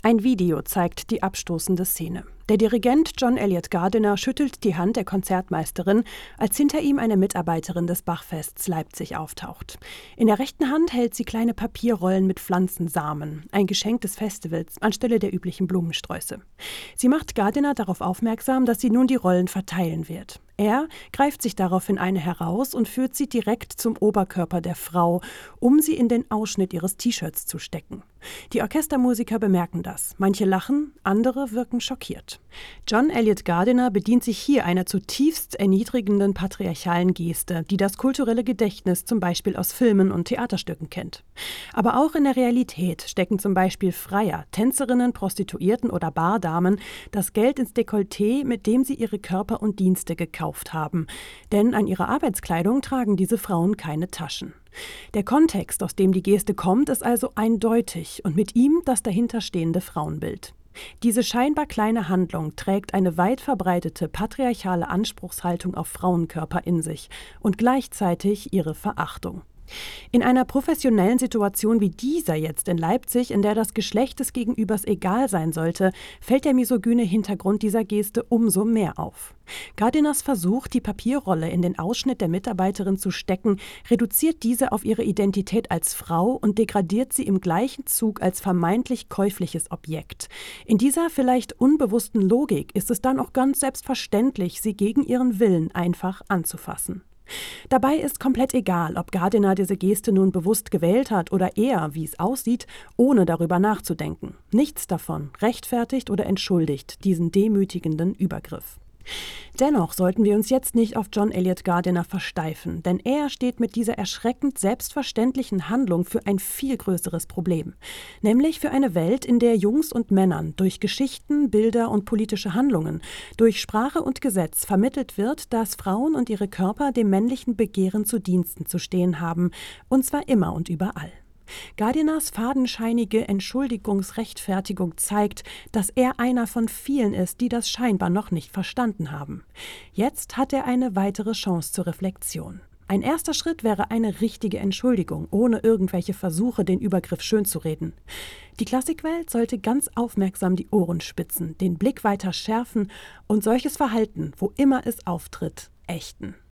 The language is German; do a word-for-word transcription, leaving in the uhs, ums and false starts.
Ein Video zeigt die abstoßende Szene. Der Dirigent John Eliot Gardiner schüttelt die Hand der Konzertmeisterin, als hinter ihm eine Mitarbeiterin des Bachfests Leipzig auftaucht. In der rechten Hand hält sie kleine Papierrollen mit Pflanzensamen, ein Geschenk des Festivals anstelle der üblichen Blumensträuße. Sie macht Gardiner darauf aufmerksam, dass sie nun die Rollen verteilen wird. Er greift sich daraufhin eine heraus und führt sie direkt zum Oberkörper der Frau, um sie in den Ausschnitt ihres T-Shirts zu stecken. Die Orchestermusiker bemerken das. Manche lachen, andere wirken schockiert. John Eliot Gardiner bedient sich hier einer zutiefst erniedrigenden patriarchalen Geste, die das kulturelle Gedächtnis zum Beispiel aus Filmen und Theaterstücken kennt. Aber auch in der Realität stecken zum Beispiel Freier, Tänzerinnen, Prostituierten oder Bardamen das Geld ins Dekolleté, mit dem sie ihre Körper und Dienste gekauft haben. Denn an ihrer Arbeitskleidung tragen diese Frauen keine Taschen. Der Kontext, aus dem die Geste kommt, ist also eindeutig und mit ihm das dahinterstehende Frauenbild. Diese scheinbar kleine Handlung trägt eine weit verbreitete patriarchale Anspruchshaltung auf Frauenkörper in sich und gleichzeitig ihre Verachtung. In einer professionellen Situation wie dieser jetzt in Leipzig, in der das Geschlecht des Gegenübers egal sein sollte, fällt der misogyne Hintergrund dieser Geste umso mehr auf. Gardiners Versuch, die Papierrolle in den Ausschnitt der Mitarbeiterin zu stecken, reduziert diese auf ihre Identität als Frau und degradiert sie im gleichen Zug als vermeintlich käufliches Objekt. In dieser vielleicht unbewussten Logik ist es dann auch ganz selbstverständlich, sie gegen ihren Willen einfach anzufassen. Dabei ist komplett egal, ob Gardiner diese Geste nun bewusst gewählt hat oder eher, wie es aussieht, ohne darüber nachzudenken. Nichts davon rechtfertigt oder entschuldigt diesen demütigenden Übergriff. Dennoch sollten wir uns jetzt nicht auf John Eliot Gardiner versteifen, denn er steht mit dieser erschreckend selbstverständlichen Handlung für ein viel größeres Problem. Nämlich für eine Welt, in der Jungs und Männern durch Geschichten, Bilder und politische Handlungen, durch Sprache und Gesetz vermittelt wird, dass Frauen und ihre Körper dem männlichen Begehren zu Diensten zu stehen haben, und zwar immer und überall. Gardiners fadenscheinige Entschuldigungsrechtfertigung zeigt, dass er einer von vielen ist, die das scheinbar noch nicht verstanden haben. Jetzt hat er eine weitere Chance zur Reflexion. Ein erster Schritt wäre eine richtige Entschuldigung, ohne irgendwelche Versuche, den Übergriff schönzureden. Die Klassikwelt sollte ganz aufmerksam die Ohren spitzen, den Blick weiter schärfen und solches Verhalten, wo immer es auftritt, ächten.